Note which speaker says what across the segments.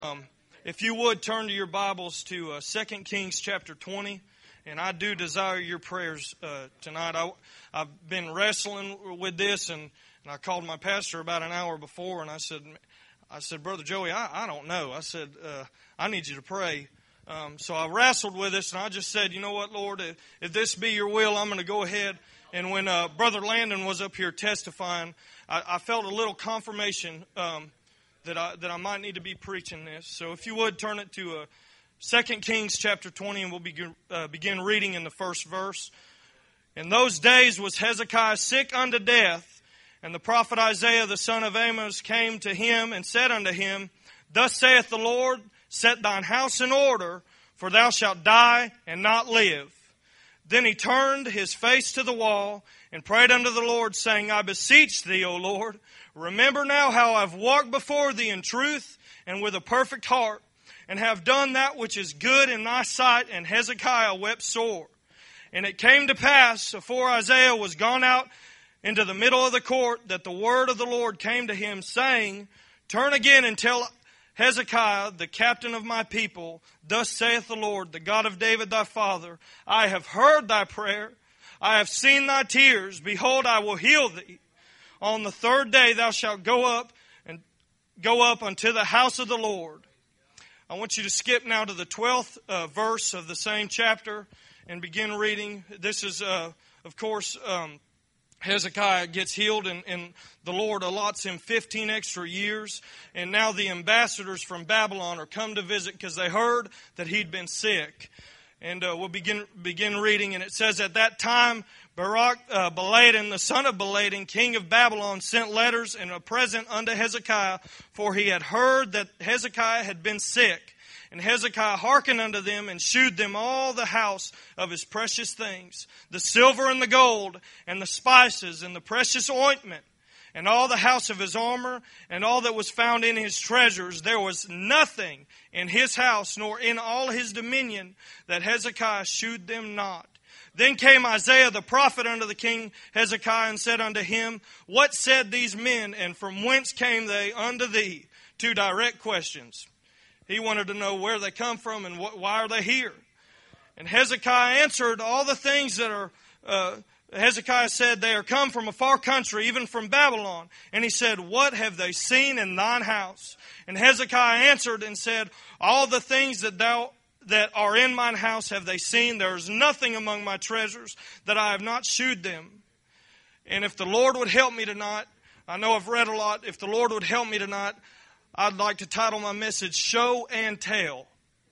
Speaker 1: If you would turn to your Bibles to 2 Kings chapter 20, and I do desire your prayers tonight. I've been wrestling with this, and I called my pastor about an hour before, and I said, Brother Joey, I don't know. I said, I need you to pray. So I wrestled with this, and I just said, you know what, Lord, if this be your will, I'm going to go ahead. And when Brother Landon was up here testifying, I felt a little confirmation that I might need to be preaching this. So if you would, turn it to 2 Kings chapter 20, and we'll begin reading in the first verse. In those days was Hezekiah sick unto death, and the prophet Isaiah the son of Amos came to him and said unto him, Thus saith the Lord, set thine house in order, for thou shalt die and not live. Then he turned his face to the wall and prayed unto the Lord, saying, I beseech thee, O Lord, remember now how I've walked before thee in truth and with a perfect heart, and have done that which is good in thy sight. And Hezekiah wept sore. And it came to pass, afore Isaiah was gone out into the middle of the court, that the word of the Lord came to him, saying, Turn again and tell Hezekiah, the captain of my people, Thus saith the Lord, the God of David thy father, I have heard thy prayer, I have seen thy tears, behold, I will heal thee. On the third day thou shalt go up unto the house of the Lord. I want you to skip now to the 12th verse of the same chapter and begin reading. This is, of course, Hezekiah gets healed, and the Lord allots him 15 extra years. And now the ambassadors from Babylon are come to visit because they heard that he'd been sick. And we'll begin reading, and it says, At that time Baladan, the son of Baladan, king of Babylon, sent letters and a present unto Hezekiah, for he had heard that Hezekiah had been sick. And Hezekiah hearkened unto them, and shewed them all the house of his precious things, the silver and the gold, and the spices, and the precious ointment, and all the house of his armor, and all that was found in his treasures. There was nothing in his house, nor in all his dominion, that Hezekiah shewed them not. Then came Isaiah the prophet unto the king Hezekiah, and said unto him, What said these men, and from whence came they unto thee? Two direct questions. He wanted to know where they come from and why are they here. And Hezekiah answered all the things that are... Hezekiah said, They are come from a far country, even from Babylon. And he said, What have they seen in thine house? And Hezekiah answered and said, All the things that are in mine house have they seen. There is nothing among my treasures that I have not shewed them. And if the Lord would help me tonight, I know I've read a lot. If the Lord would help me tonight, I'd like to title my message, Show and Tell.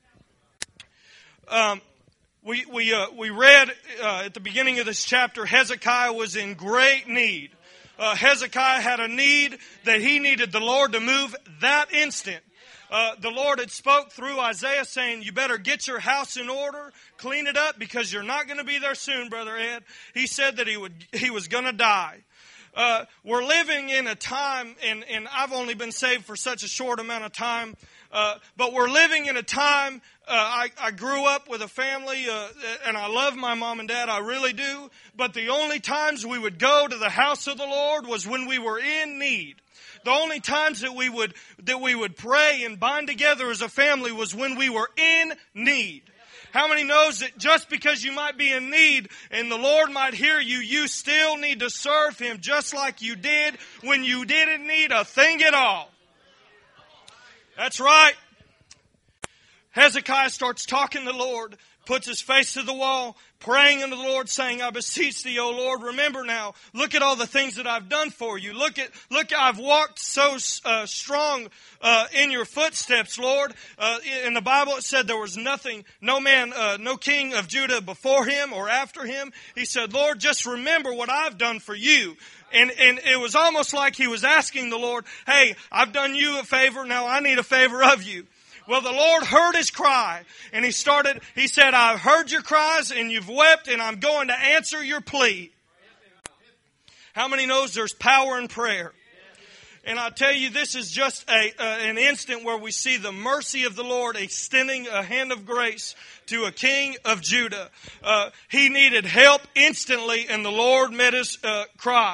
Speaker 1: We read at the beginning of this chapter, Hezekiah was in great need. Hezekiah had a need that he needed the Lord to move that instant. The Lord had spoke through Isaiah saying, you better get your house in order, clean it up, because you're not going to be there soon, Brother Ed. He said that he was going to die. We're living in a time, and I've only been saved for such a short amount of time, but we're living in a time, I grew up with a family, and I love my mom and dad, I really do, but the only times we would go to the house of the Lord was when we were in need. The only times that we would pray and bind together as a family was when we were in need. How many knows that just because you might be in need and the Lord might hear you, you still need to serve Him just like you did when you didn't need a thing at all? That's right. Hezekiah starts talking to the Lord, puts his face to the wall, praying unto the Lord, saying, I beseech thee, O Lord, remember now, look at all the things that I've done for you. Look, I've walked so strong in your footsteps, Lord. In the Bible it said there was nothing, no man, no king of Judah before him or after him. He said, Lord, just remember what I've done for you. And it was almost like he was asking the Lord, hey, I've done you a favor, now I need a favor of you. Well, the Lord heard his cry, and he said, I've heard your cries, and you've wept, and I'm going to answer your plea. How many knows there's power in prayer? And I tell you, this is just an instant where we see the mercy of the Lord extending a hand of grace to a king of Judah. He needed help instantly, and the Lord met his cry.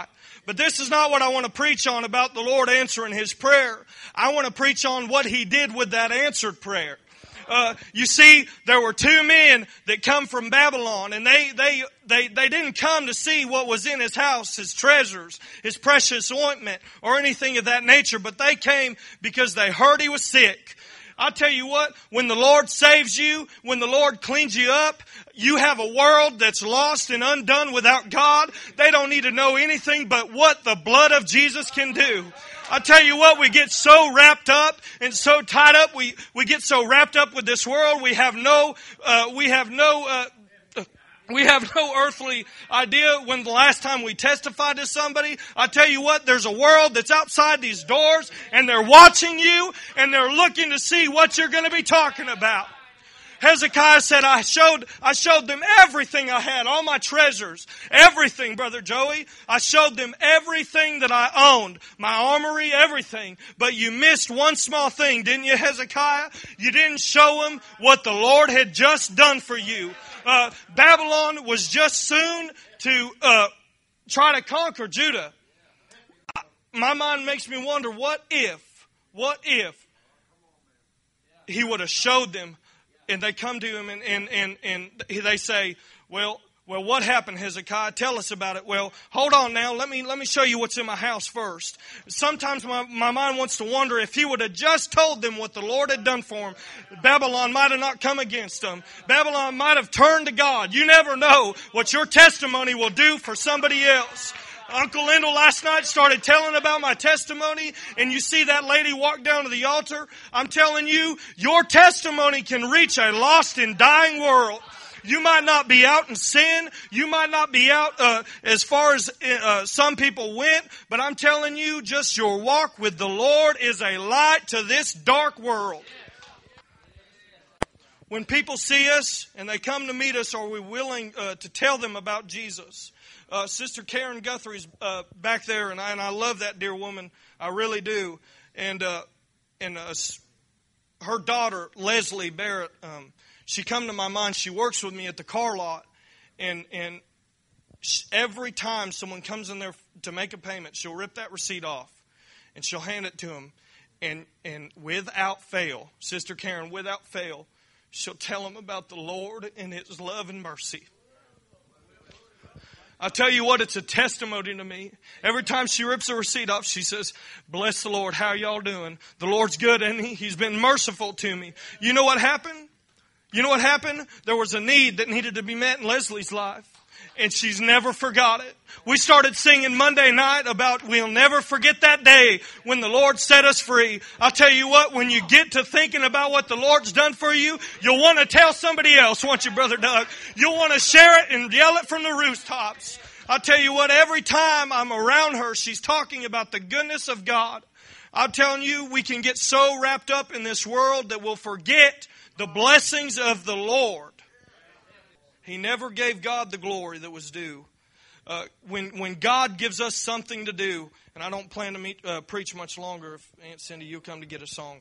Speaker 1: But this is not what I want to preach on about the Lord answering his prayer. I want to preach on what he did with that answered prayer. You see, there were two men that come from Babylon, and they didn't come to see what was in his house, his treasures, his precious ointment, or anything of that nature, but they came because they heard he was sick. I tell you what, when the Lord saves you, when the Lord cleans you up, you have a world that's lost and undone without God. They don't need to know anything but what the blood of Jesus can do. I tell you what, we get so wrapped up and so tied up. We get so wrapped up with this world. We have no earthly idea when the last time we testified to somebody. I tell you what, there's a world that's outside these doors, and they're watching you, and they're looking to see what you're going to be talking about. Hezekiah said, I showed them everything I had, all my treasures, everything, Brother Joey. I showed them everything that I owned, my armory, everything. But you missed one small thing, didn't you, Hezekiah? You didn't show them what the Lord had just done for you. Babylon was just soon to try to conquer Judah. My mind makes me wonder, what if he would have showed them, and they come to him and they say, well, what happened, Hezekiah? Tell us about it. Well, hold on now. Let me show you what's in my house first. Sometimes my mind wants to wonder if he would have just told them what the Lord had done for him, Babylon might have not come against them. Babylon might have turned to God. You never know what your testimony will do for somebody else. Uncle Lindell last night started telling about my testimony, and you see that lady walk down to the altar. I'm telling you, your testimony can reach a lost and dying world. You might not be out in sin. You might not be out as far as some people went. But I'm telling you, just your walk with the Lord is a light to this dark world. When people see us and they come to meet us, are we willing to tell them about Jesus? Sister Karen Guthrie's back there, and I love that dear woman. I really do. And her daughter, Leslie Barrett, she come to my mind. She works with me at the car lot, and every time someone comes in there to make a payment, she'll rip that receipt off, and she'll hand it to them, and without fail, Sister Karen, without fail, she'll tell them about the Lord and His love and mercy. I tell you what, it's a testimony to me. Every time she rips a receipt off, she says, "Bless the Lord. How y'all doing? The Lord's good, isn't He? He's been merciful to me." You know what happened? There was a need that needed to be met in Leslie's life, and she's never forgot it. We started singing Monday night about we'll never forget that day when the Lord set us free. I'll tell you what, when you get to thinking about what the Lord's done for you, you'll want to tell somebody else, won't you, Brother Doug? You'll want to share it and yell it from the rooftops. I'll tell you what, every time I'm around her, she's talking about the goodness of God. I'm telling you, we can get so wrapped up in this world that we'll forget the blessings of the Lord. He never gave God the glory that was due. When God gives us something to do, and I don't plan to preach much longer. If Aunt Cindy, you'll come to get a song.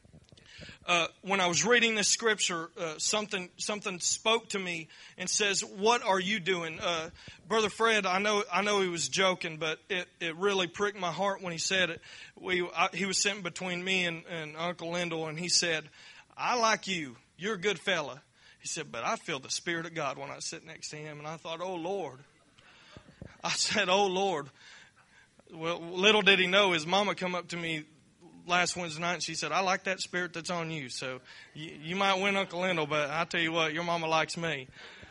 Speaker 1: When I was reading this scripture, something spoke to me and says, "What are you doing?" Brother Fred, I know he was joking, but it really pricked my heart when he said it. He was sitting between me and Uncle Lindell, and he said, "I like you. You're a good fella." He said, "But I feel the Spirit of God when I sit next to him." And I thought, "Oh, Lord." I said, "Oh, Lord." Well, little did he know, his mama come up to me last Wednesday night, and she said, "I like that spirit that's on you. So you might win Uncle Lindell, but I tell you what, your mama likes me."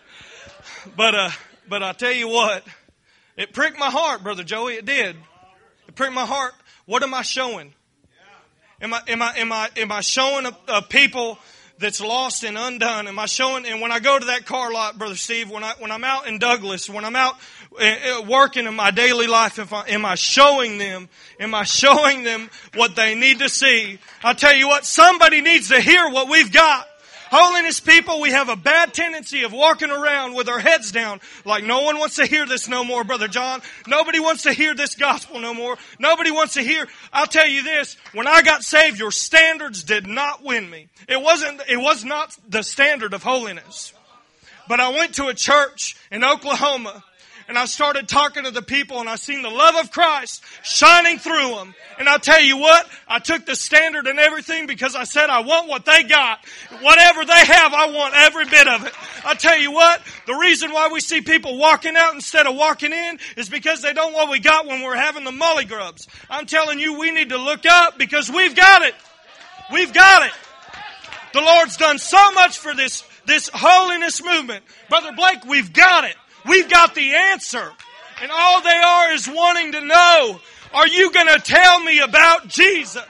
Speaker 1: But I tell you what, it pricked my heart, Brother Joey. It did. It pricked my heart. What am I showing? Am I showing a people that's lost and undone? Am I showing? And when I go to that car lot, Brother Steve, when I'm out in Douglas, when I'm out working in my daily life, am I showing them what they need to see? I'll tell you what, somebody needs to hear what we've got. Holiness people, we have a bad tendency of walking around with our heads down like no one wants to hear this no more, Brother John. Nobody wants to hear this gospel no more. Nobody wants to hear. I'll tell you this, when I got saved, your standards did not win me. It was not the standard of holiness. But I went to a church in Oklahoma, And I started talking to the people, and I seen the love of Christ shining through them. And I'll tell you what, I took the standard and everything because I said I want what they got. Whatever they have, I want every bit of it. I'll tell you what, the reason why we see people walking out instead of walking in is because they don't want what we got when we're having the mully grubs. I'm telling you, we need to look up because we've got it. We've got it. The Lord's done so much for this holiness movement. Brother Blake, we've got it. We've got the answer. And all they are is wanting to know, are you going to tell me about Jesus?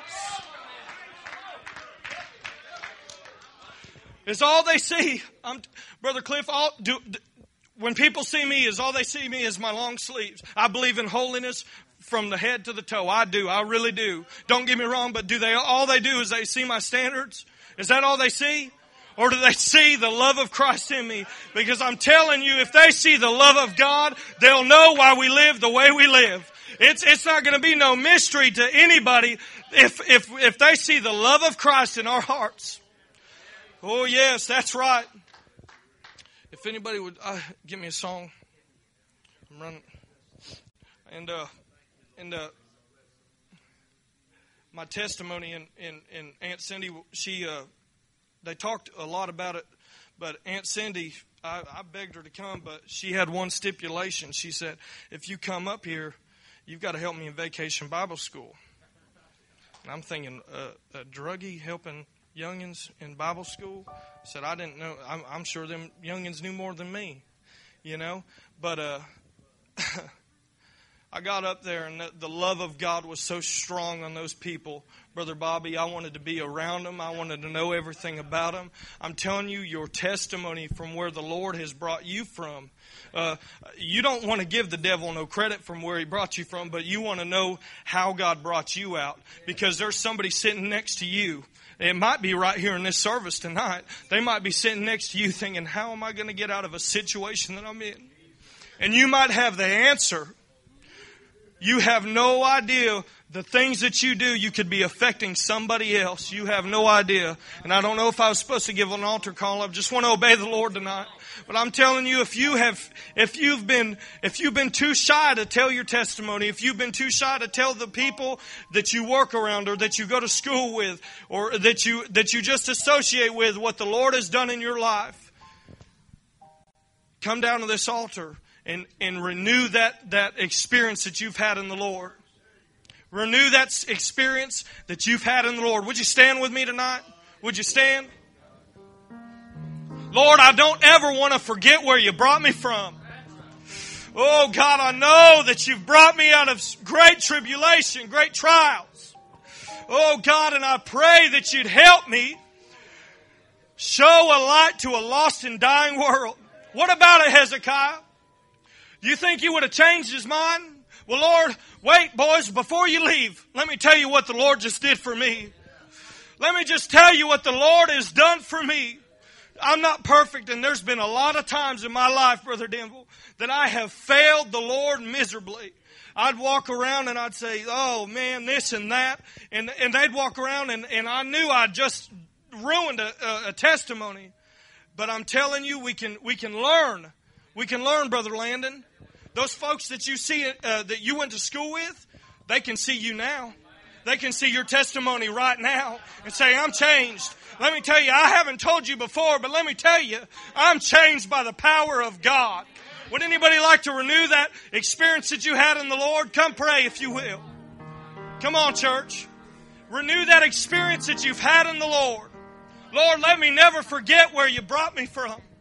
Speaker 1: Is all they see. Brother Cliff, when people see me, is all they see me is my long sleeves. I believe in holiness from the head to the toe. I do. I really do. Don't get me wrong, but all they do is they see my standards? Is that all they see? Or do they see the love of Christ in me? Because I'm telling you, if they see the love of God, they'll know why we live the way we live. It's not going to be no mystery to anybody if they see the love of Christ in our hearts. Oh yes, that's right. If anybody would give me a song, I'm running. And my testimony and Aunt Cindy, they talked a lot about it, but Aunt Cindy, I begged her to come, but she had one stipulation. She said, if you come up here, you've got to help me in Vacation Bible School. And I'm thinking, a druggie helping youngins in Bible school? I said, I didn't know. I'm sure them youngins knew more than me, you know. But I got up there, and the love of God was so strong on those people. Brother Bobby, I wanted to be around them. I wanted to know everything about them. I'm telling you, your testimony from where the Lord has brought you from. You don't want to give the devil no credit from where he brought you from, but you want to know how God brought you out. Because there's somebody sitting next to you. It might be right here in this service tonight. They might be sitting next to you thinking, how am I going to get out of a situation that I'm in? And you might have the answer. You have no idea the things that you do, you could be affecting somebody else. You have no idea. And I don't know if I was supposed to give an altar call. I just want to obey the Lord tonight. But I'm telling you, if you've been too shy to tell your testimony, if you've been too shy to tell the people that you work around or that you go to school with or that you just associate with what the Lord has done in your life, come down to this altar and renew that experience that you've had in the Lord. Renew that experience that you've had in the Lord. Would you stand with me tonight? Would you stand? Lord, I don't ever want to forget where you brought me from. Oh God, I know that you've brought me out of great tribulation, great trials. Oh God, and I pray that you'd help me show a light to a lost and dying world. What about it, Hezekiah? You think he would have changed his mind? Well, Lord, wait, boys, before you leave, let me tell you what the Lord just did for me. Let me just tell you what the Lord has done for me. I'm not perfect, and there's been a lot of times in my life, Brother Denville, that I have failed the Lord miserably. I'd walk around and I'd say, oh, man, this and that. And they'd walk around, and I knew I'd just ruined a testimony. But I'm telling you, we can learn. We can learn, Brother Landon. Those folks that you see that you went to school with, they can see you now. They can see your testimony right now and say, I'm changed. Let me tell you, I haven't told you before, but let me tell you, I'm changed by the power of God. Would anybody like to renew that experience that you had in the Lord? Come pray if you will. Come on, church. Renew that experience that you've had in the Lord. Lord, let me never forget where you brought me from.